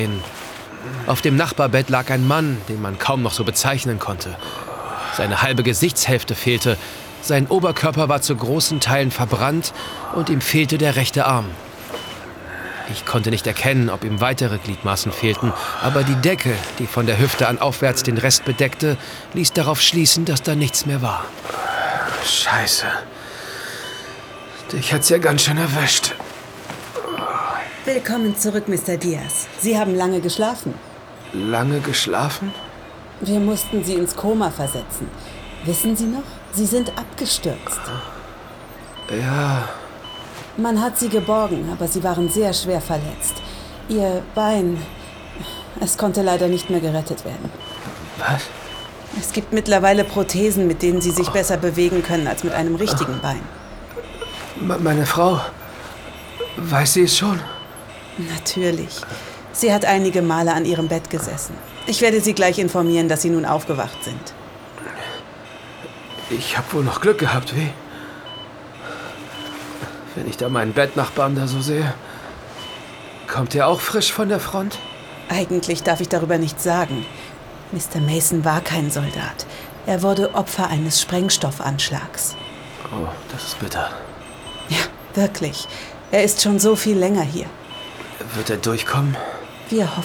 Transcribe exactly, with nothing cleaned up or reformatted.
Auf dem Nachbarbett lag ein Mann, den man kaum noch so bezeichnen konnte. Seine halbe Gesichtshälfte fehlte, sein Oberkörper war zu großen Teilen verbrannt und ihm fehlte der rechte Arm. Ich konnte nicht erkennen, ob ihm weitere Gliedmaßen fehlten, aber die Decke, die von der Hüfte an aufwärts den Rest bedeckte, ließ darauf schließen, dass da nichts mehr war. Scheiße. Dich hat's ja ganz schön erwischt. Willkommen zurück, Mister Diaz. Sie haben lange geschlafen. Lange geschlafen? Wir mussten Sie ins Koma versetzen. Wissen Sie noch? Sie sind abgestürzt. Ja. Man hat Sie geborgen, aber Sie waren sehr schwer verletzt. Ihr Bein, es konnte leider nicht mehr gerettet werden. Was? Es gibt mittlerweile Prothesen, mit denen Sie sich besser bewegen können als mit einem richtigen Bein. Me- Meine Frau, weiß sie es schon? Natürlich. Sie hat einige Male an Ihrem Bett gesessen. Ich werde Sie gleich informieren, dass Sie nun aufgewacht sind. Ich habe wohl noch Glück gehabt, wie? Wenn ich da meinen Bettnachbarn da so sehe. Kommt er auch frisch von der Front? Eigentlich darf ich darüber nichts sagen. Mister Mason war kein Soldat. Er wurde Opfer eines Sprengstoffanschlags. Oh, das ist bitter. Ja, wirklich. Er ist schon so viel länger hier. Wird er durchkommen? Wir hoffen.